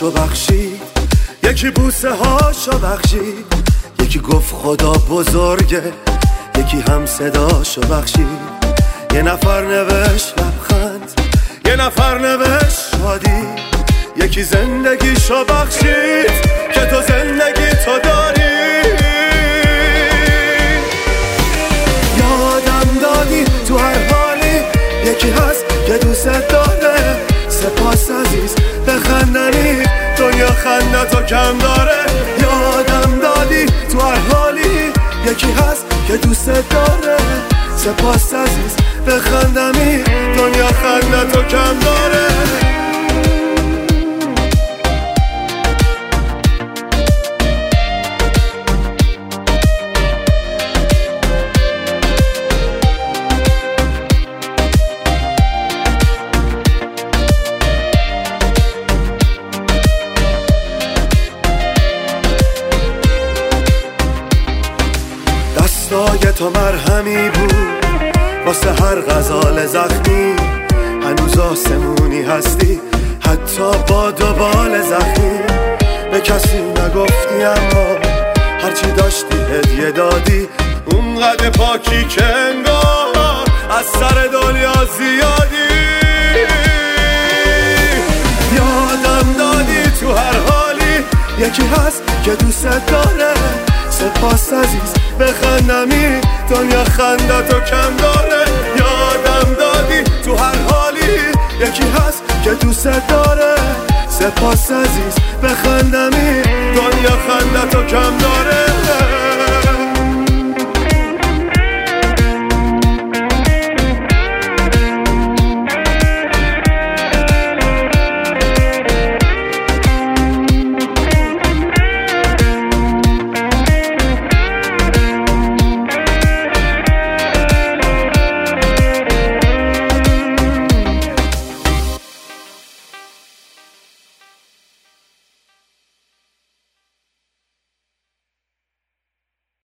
دلاشو بخشید، یکی بوسه هاشو بخشید، یکی گفت خدا بزرگه، یکی هم صداشو بخشید. یه نفر نوشت لبخند، یه نفر نوشت شادی، یکی زندگیشو بخشید که تو زندگی تو داری. یادم دادی تو هر حالی، یکی هست که دوست داره. سپاس عزیز بخندنی، دنیا خندتو کم داره. یادم دادی تو هر حالی، یکی هست که دوست داره. سپاس عزیز بخندمی، دنیا خندتو کم داره. دستای تو مرهمی بود واسه هر غزال زخمی، هنوز آسمونی هستی حتی با دو بال زخمی. به کسی نگفتی اما هرچی داشتی هدیه دادی، اونقدر پاکی که انگار از سر دنیا زیادی. یادم دادی تو هر حالی، یکی هست که دوست داره. سپاس عزیز بخندمی، دنیا خندتو کم داره. یادم دادی تو هر حالی، یکی هست که دوست داره. سپاس عزیز بخندمی، دنیا خندتو کم داره.